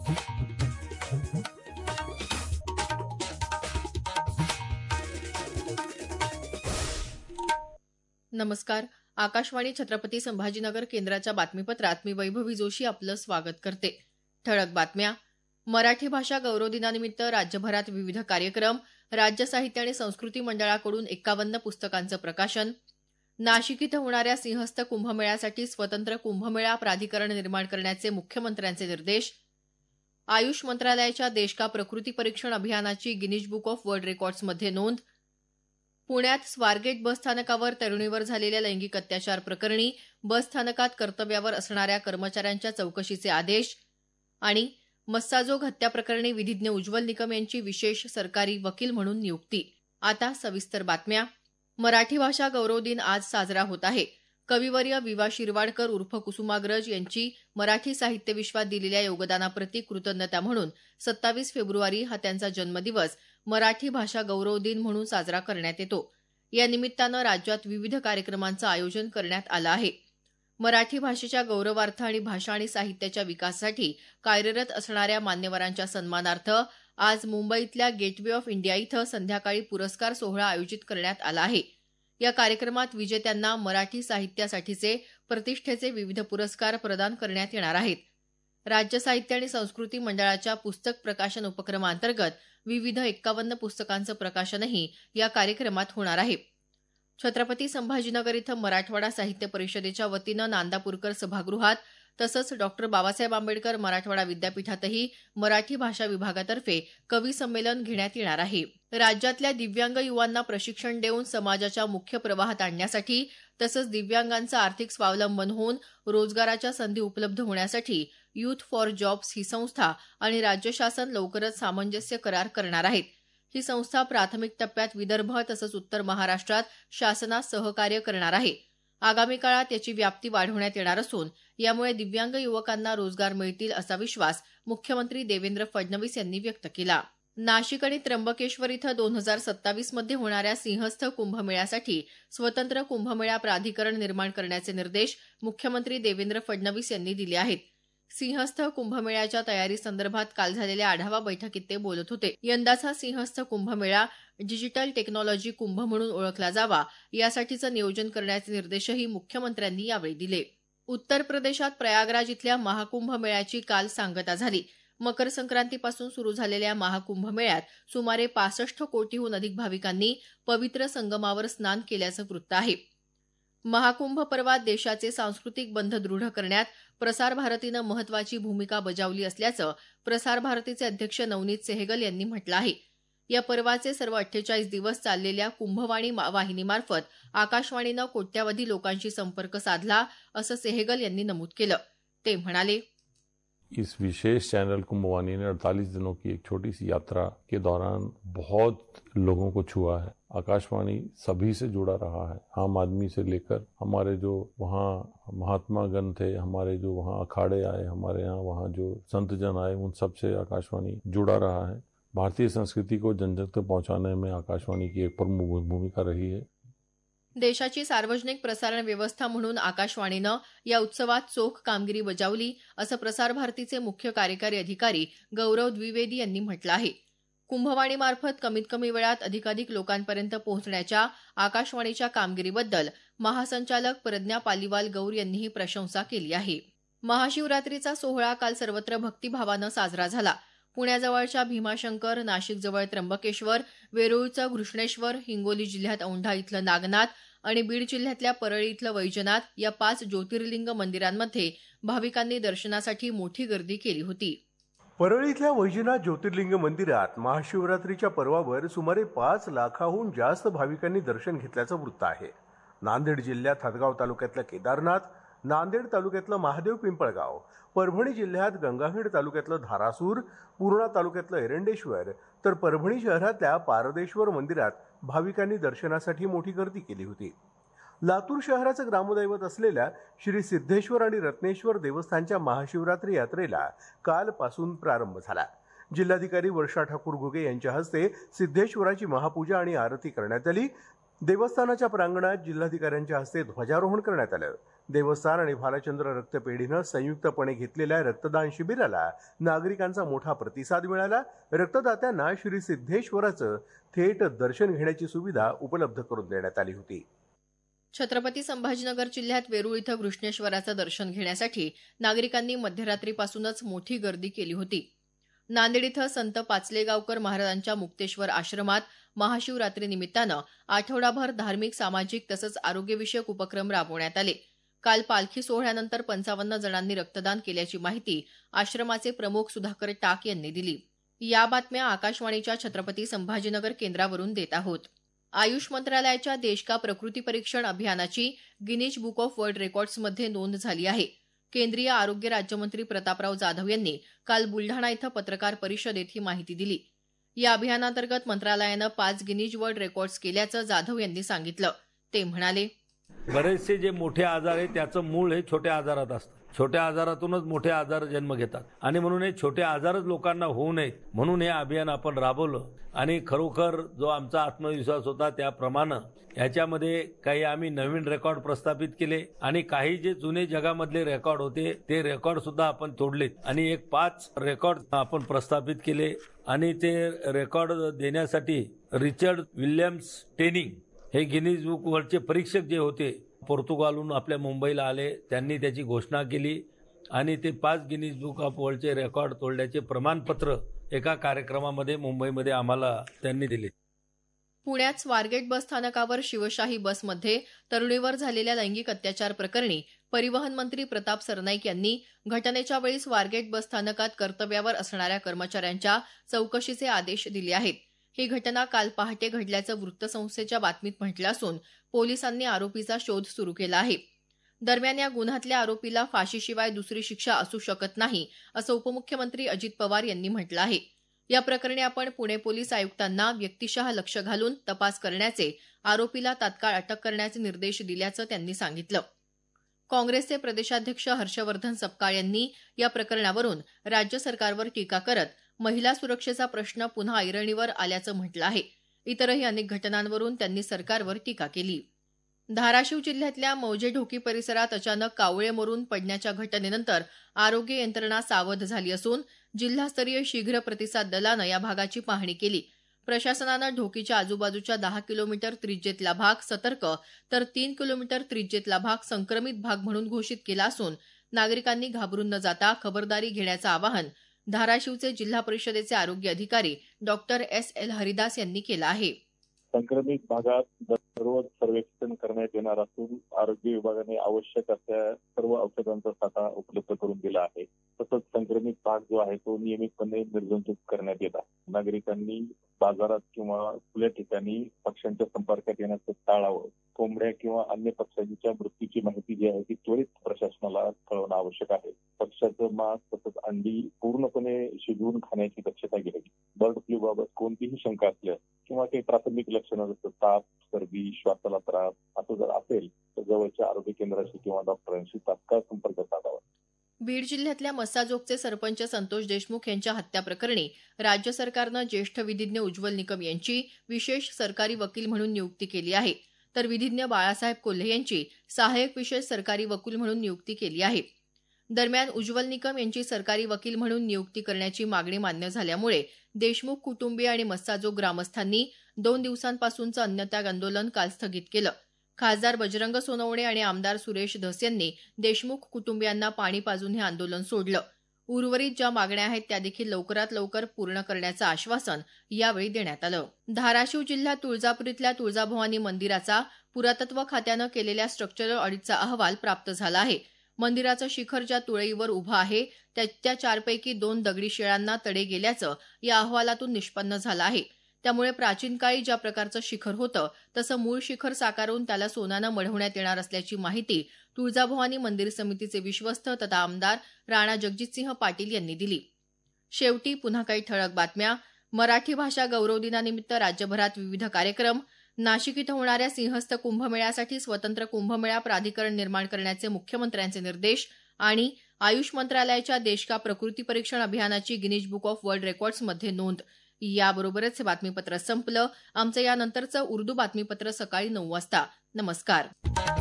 नमस्कार. आकाशवाणी छत्रपती संभाजीनगर केंद्राच्या बातमीपत्रात मी वैभवी जोशी आपलं स्वागत करते. ठळक बातम्या. मराठी भाषा गौरव दिनानिमित्त राज्यभरात विविध कार्यक्रम. राज्य साहित्य आणि संस्कृती मंडळाकडून 51 पुस्तकांचं प्रकाशन. नाशिक इथं होणाऱ्या सिंहस्थ कुंभमेळ्यासाठी स्वतंत्र कुंभमेळा प्राधिकरण निर्माण करण्याचे मुख्यमंत्र्यांचे निर्देश. आयुष मंत्रालयाच्या देश का प्रकृती परीक्षण अभियानाची गिनीज बुक ऑफ वर्ल्ड रेकॉर्ड्समध्ये नोंद. पुण्यात स्वारगेट बसस्थानकावर तरुणीवर झालेल्या लैंगिक अत्याचार प्रकरणी बसस्थानकात कर्तव्यावर असणाऱ्या कर्मचाऱ्यांच्या चौकशीचे आदेश. आणि मस्साजोग हत्या प्रकरणी विधिज्ञ उज्ज्वल निकम यांची विशेष सरकारी वकील म्हणून नियुक्ती. आता सविस्तर बातम्या. मराठी भाषा गौरव दिन आज साजरा होत आहे. कविवर्य वि. वा. शिरवाडकर उर्फ कुसुमाग्रज यांची मराठी साहित्य विश्वात दिलेल्या योगदानाप्रती कृतज्ञता म्हणून 27 फेब्रुवारी हा त्यांचा जन्मदिवस मराठी भाषा गौरव दिन म्हणून साजरा करण्यात येतो. या निमित्तानं राज्यात विविध कार्यक्रमांचं आयोजन करण्यात आलं आहे. मराठी भाषेच्या गौरवार्थ आणि भाषा आणि साहित्याच्या विकासासाठी कार्यरत असणाऱ्या मान्यवरांच्या सन्मानार्थ आज मुंबईतल्या गेटवे ऑफ इंडिया इथं संध्याकाळी पुरस्कार सोहळा आयोजित करण्यात आला आहे. या कार्यक्रमात विजेत्यांना मराठी साहित्यासाठीचे प्रतिष्ठेचे विविध पुरस्कार प्रदान करण्यात येणार आहेत. राज्य साहित्य आणि संस्कृती मंडळाच्या पुस्तक प्रकाशन उपक्रमांतर्गत विविध 51 पुस्तकांचं प्रकाशनही या कार्यक्रमात होणार आहे. छत्रपती संभाजीनगर इथं मराठवाडा साहित्य परिषदेच्या वतीनं नांदापूरकर सभागृहात तसंच डॉ. बाबासाहेब आंबेडकर मराठवाडा विद्यापीठातही मराठी भाषा विभागातर्फे कवी संमेलन घेण्यात येणार आहे. राज्यातल्या दिव्यांग युवांना प्रशिक्षण देऊन समाजाच्या मुख्य प्रवाहात आणण्यासाठी तसंच दिव्यांगांचं आर्थिक स्वावलंबन होऊन रोजगाराच्या संधी उपलब्ध होण्यासाठी युथ फॉर जॉब्स ही संस्था आणि राज्य शासन लवकरच सामंजस्य करार करणार आहेत. ही संस्था प्राथमिक टप्प्यात विदर्भ तसंच उत्तर महाराष्ट्रात शासनास सहकार्य करणार आहे. आगामी काळात याची व्याप्ती वाढवण्यात येणार असून यामुळे दिव्यांग युवकांना रोजगार मिळतील असा विश्वास मुख्यमंत्री देवेंद्र फडणवीस यांनी व्यक्त केला. नाशिक आणि त्र्यंबकेश्वर इथं 2027 मध्ये होणाऱ्या सिंहस्थ कुंभमेळ्यासाठी स्वतंत्र कुंभमेळा प्राधिकरण निर्माण करण्याचे निर्देश मुख्यमंत्री देवेंद्र फडणवीस यांनी दिले आहेत. सिंहस्थ कुंभमेळ्याच्या तयारीसंदर्भात काल झालेल्या आढावा बैठकीत ते बोलत होते. यंदाचा सिंहस्थ कुंभमेळा डिजिटल टेक्नॉलॉजी कुंभ म्हणून ओळखला जावा यासाठीचं नियोजन करण्याचे निर्देशही मुख्यमंत्र्यांनी यावेळी दिले. उत्तर प्रदेशात प्रयागराज इथल्या महाकुंभ मेळ्याची काल सांगता झाली. मकर संक्रांतीपासून सुरू झालेल्या महाकुंभ मेळ्यात सुमारे 65 कोटीहून अधिक भाविकांनी पवित्र संगमावर स्नान केल्याचं वृत्त आहे. महाकुंभ पर्वात देशाचे सांस्कृतिक बंध दृढ करण्यात प्रसार भारतीनं महत्वाची भूमिका बजावली असल्याचं प्रसार भारतीचे अध्यक्ष नवनीत सेहगल यांनी म्हटलं आहे. या पर्वाचे सर्व 48 दिवस चाललेल्या कुंभवाणी वाहिनीमार्फत आकाशवाणीनं कोट्यावधी लोकांशी संपर्क साधला असं सेहगल यांनी नमूद केलं. ते म्हणाले, इस विशेष चैनल कुंभवाणी ने 48 दिनों की एक छोटी सी यात्रा के दौरान बहुत लोगों को छुआ है. आकाशवाणी सभी से जुड़ा रहा है, आम आदमी से लेकर हमारे जो वहाँ महात्मा गण थे, हमारे जो वहाँ अखाड़े आए, हमारे यहाँ वहाँ जो संत जन आए, उन सब से आकाशवाणी जुड़ा रहा है. भारतीय संस्कृति को जन जन तक पहुंचाने में आकाशवाणी की एक प्रमुख भूमिका रही है. देशाची सार्वजनिक प्रसारण व्यवस्था म्हणून आकाशवाणीनं या उत्सवात चोख कामगिरी बजावली असं प्रसार भारतीचे मुख्य कार्यकारी अधिकारी गौरव द्विवेदी यांनी म्हटलं आहे. कुंभवाणीमार्फत कमीत कमी वेळात अधिकाधिक लोकांपर्यंत पोहोचण्याच्या आकाशवाणीच्या कामगिरीबद्दल महासंचालक प्रज्ञा पालीवाल गौर यांनीही प्रशंसा केली आहे. महाशिवरात्रीचा सोहळा काल सर्वत्र भक्तिभावानं साजरा झाला. पुण्याजवळच्या भीमाशंकर, नाशिकजवळ त्र्यंबकेश्वर, वेरूळचं घृष्णेश्वर, हिंगोली जिल्ह्यात औंढा इथलं नागनाथ आणि बीड जिल्ह्यातल्या परळी इथलं वैजनाथ या 5 ज्योतिर्लिंग मंदिरांमध्ये भाविकांनी दर्शनासाठी मोठी गर्दी केली होती. परळी इथल्या वैजनाथ ज्योतिर्लिंग मंदिरात महाशिवरात्रीच्या पर्वावर सुमारे 5 लाखाहून जास्त भाविकांनी दर्शन घेतल्याचं वृत्त आहे. नांदेड जिल्ह्यात हदगाव तालुक्यातलं केदारनाथ, नांदेड तालुक्यातलं महादेव पिंपळगाव, परभणी जिल्ह्यात गंगाखेड तालुक्यातलं धारासूर, पूर्णा तालुक्यातलं एरंडेश्वर तर परभणी शहरातल्या पारदेश्वर मंदिरात भाविकांनी दर्शनासाठी मोठी गर्दी केली होती. लातूर शहराचं ग्रामदैवत असलेल्या श्री सिद्धेश्वर आणि रत्नेश्वर देवस्थानच्या महाशिवरात्री यात्रेला कालपासून प्रारंभ झाला. जिल्हाधिकारी वर्षा ठाकूर घुगे यांच्या हस्ते सिद्धेश्वराची महापूजा आणि आरती करण्यात आली. देवस्थानाच्या प्रांगणात जिल्हाधिकाऱ्यांच्या हस्ते ध्वजारोहण करण्यात आलं. देवस्थान आणि भालचंद्र रक्तपेढीनं संयुक्तपणे घेतलेल्या रक्तदान शिबिराला नागरिकांचा मोठा प्रतिसाद मिळाला. रक्तदात्यांना श्री सिद्धेश्वराचं थेट दर्शन घेण्याची सुविधा उपलब्ध करून देण्यात आली होती. छत्रपती संभाजीनगर जिल्ह्यात वेरूळ इथं कृष्णेश्वराचं दर्शन घेण्यासाठी नागरिकांनी मध्यरात्रीपासूनच मोठी गर्दी केली होती. नांदेड इथं संत पाचलेगावकर महाराजांच्या मुक्तेश्वर आश्रमात महाशिवरात्रीनिमित्तानं आठवडाभर धार्मिक, सामाजिक तसंच आरोग्यविषयक उपक्रम राबवण्यात आले. काल पालखी सोहळ्यानंतर 55 जणांनी रक्तदान केल्याची माहिती आश्रमाचे प्रमुख सुधाकर टाक यांनी दिली. या बातम्या आकाशवाणीच्या छत्रपती संभाजीनगर केंद्रावरून देत आहोत. आयुष मंत्रालयाच्या देश का प्रकृती परीक्षण अभियानाची गिनीज बुक ऑफ वर्ल्ड रेकॉर्ड्समध्ये नोंद झाली आहे. केंद्रीय आरोग्य राज्यमंत्री प्रतापराव जाधव यांनी काल बुलढाणा इथं पत्रकार परिषदेत ही माहिती दिली. या अभियानांतर्गत मंत्रालयानं 5 गिनीज वर्ल्ड रेकॉर्ड्स केल्याचं जाधव यांनी सांगितलं. ते म्हणाले, बरेचसे जे मोठे आजार आहेत त्याचं मूळ हे छोट्या आजारात असतं. छोट्या आजारातूनच मोठे आजार जन्म घेतात आणि म्हणून हे छोटे आजारच लोकांना होऊ नयेत म्हणून हे अभियान आपण राबवलं. आणि खरोखर जो आमचा आत्मविश्वास होता त्याप्रमाणे याच्यामध्ये काही आम्ही नवीन रेकॉर्ड प्रस्थापित केले आणि काही जे जुने जगामधले रेकॉर्ड होते ते रेकॉर्ड सुद्धा आपण तोडलेत आणि 5 रेकॉर्ड आपण प्रस्थापित केले. आणि ते रेकॉर्ड देण्यासाठी रिचर्ड विल्यम्स टेनिंग हे गिनीज बुक वर्ल्डचे परीक्षक जे होते पोर्तुगालहून आपल्या मुंबईला आले. त्यांनी त्याची घोषणा केली आणि ते 5 गिनीज बुक ऑफ वर्ल्डचे रेकॉर्ड तोडल्याचे प्रमाणपत्र एका कार्यक्रमामध्ये मुंबईमध्ये आम्हाला त्यांनी दिले. पुण्यात स्वारगेट बस स्थानकावर शिवशाही बसमध्ये तरुणीवर झालेल्या लैंगिक अत्याचार प्रकरणी परिवहन मंत्री प्रताप सरनाईक यांनी घटनेच्या वेळी स्वारगेट बस स्थानकात कर्तव्यावर असणाऱ्या कर्मचाऱ्यांच्या चौकशीचे आदेश दिले आहेत. ही घटना काल पहाटे घडल्याचं वृत्तसंस्थेच्या बातमीत म्हटलं असून पोलिसांनी आरोपीचा शोध सुरू केला आहे. दरम्यान या गुन्ह्यातल्या आरोपीला फाशीशिवाय दुसरी शिक्षा असू शकत नाही असं उपमुख्यमंत्री अजित पवार यांनी म्हटलं आहे. या प्रकरणी आपण पुणे पोलीस आयुक्तांना व्यक्तिशः लक्ष घालून तपास करण्याचे, आरोपीला तात्काळ अटक करण्याचे निर्देश दिल्याचं त्यांनी सांगितलं. काँग्रेसचे प्रदेशाध्यक्ष हर्षवर्धन सपकाळ यांनी या प्रकरणावरून राज्य सरकारवर टीका करत महिला सुरक्षेचा प्रश्न पुन्हा ऐरणीवर आल्याचं म्हटलं आहे. इतरही अनेक घटनांवरून त्यांनी सरकारवर टीका केली. धाराशिव जिल्ह्यातल्या मौजे ढोकी परिसरात अचानक कावळे मरून पडण्याच्या घटनेनंतर आरोग्य यंत्रणा सावध झाली असून जिल्हास्तरीय शीघ्र प्रतिसाद दलानं या भागाची पाहणी केली. प्रशासनानं ढोकीच्या आजूबाजूच्या 10 किलोमीटर त्रिज्येतला भाग सतर्क तर 3 किलोमीटर त्रिज्येतला भाग संक्रमित भाग म्हणून घोषित केला असून नागरिकांनी घाबरून न जाता खबरदारी घेण्याचं आवाहन धाराशिवचे जिल्हा परिषदेचे आरोग्य अधिकारी डॉक्टर S.L. हरिदास यांनी केलं आहे. संक्रमित भागात दररोज सर्वेक्षण करण्यात येणार असून आरोग्य विभागाने आवश्यक असलेल्या सर्व औषधांचा साठा उपलब्ध करून दिला आहे. तसंच संक्रमित भाग जो आहे तो नियमितपणे निर्जंतुक करण्यात येत आहे. नागरिकांनी बाजारात किंवा खुल्या ठिकाणी पक्ष्यांच्या संपर्कात येण्याचं टाळावं. कोंबड्या किंवा अन्य पक्ष्यांच्या मृत्यूची माहिती जी आहे ती त्वरित प्रशासनाला कळवणं आवश्यक आहे. पक्ष्याचं मांस तसंच अंडी पूर्णपणे शिजवून खाण्याची दक्षता घ्यावी. बर्ड फ्लू बाबत कोणतीही शंका असल्यास किंवा काही प्राथमिक लक्षणं जसं ताप, सर्दी, श्वासाला त्रास असं जर असेल तर जवळच्या आरोग्य केंद्राशी किंवा डॉक्टरांशी तात्काळ संपर्क साधावा. बीड जिल्ह्यातल्या मस्साजोगचे सरपंच संतोष देशमुख यांच्या हत्याप्रकरणी राज्य सरकारनं ज्येष्ठ विधिज्ञ उज्ज्वल निकम यांची विशेष सरकारी वकील म्हणून नियुक्ती केली आहे, तर विधिज्ञ बाळासाहेब कोल्हे यांची सहाय्यक विशेष सरकारी वकील म्हणून नियुक्ती केली आहे. दरम्यान उज्ज्वल निकम यांची सरकारी वकील म्हणून नियुक्ती करण्याची मागणी मान्य झाल्यामुळे देशमुख कुटुंबीय आणि मस्साजोग ग्रामस्थांनी 2 दिवसांपासूनचं अन्नत्याग आंदोलन काल स्थगित केलं. खासदार बजरंग सोनवणे आणि आमदार सुरेश धस यांनी देशमुख कुटुंबियांना पाणी पाजून हे आंदोलन सोडलं. उर्वरित ज्या मागण्या आहेत त्या देखील लवकरात लवकर पूर्ण करण्याचं आश्वासन यावेळी देण्यात आलं. धाराशिव जिल्ह्यात तुळजापूर इथल्या तुळजाभवानी मंदिराचा पुरातत्व खात्यानं केलेल्या स्ट्रक्चरल ऑडिटचा अहवाल प्राप्त झाला आहे. मंदिराचं शिखर ज्या तुळईवर उभं आहे त्या 4 पैकी 2 दगडी शिळांना तडे गेल्याचं या अहवालातून निष्पन्न झालं आहे. त्यामुळे प्राचीन काळी ज्या प्रकारचं शिखर होतं तसं मूळ शिखर साकारून त्याला सोन्यानं मढवण्यात येणार असल्याची माहिती तुळजाभवानी मंदिर समितीचे विश्वस्त तथा आमदार राणा जगजितसिंह पाटील यांनी दिली. शेवटी पुन्हा काही ठळक बातम्या. मराठी भाषा गौरव दिनानिमित्त राज्यभरात विविध कार्यक्रम. नाशिक इथं होणाऱ्या सिंहस्थ कुंभमेळ्यासाठी स्वतंत्र कुंभमेळा प्राधिकरण निर्माण करण्याचे मुख्यमंत्र्यांचे निर्देश. आणि आयुष मंत्रालयाच्या देश का प्रकृती परीक्षण अभियानाची गिनीज बुक ऑफ वर्ल्ड रेकॉर्ड्समध्ये नोंद. याबरोबरच हे बातमीपत्र संपलं. आमचं यानंतरचं उर्दू बातमीपत्र सकाळी 9 वाजता. नमस्कार.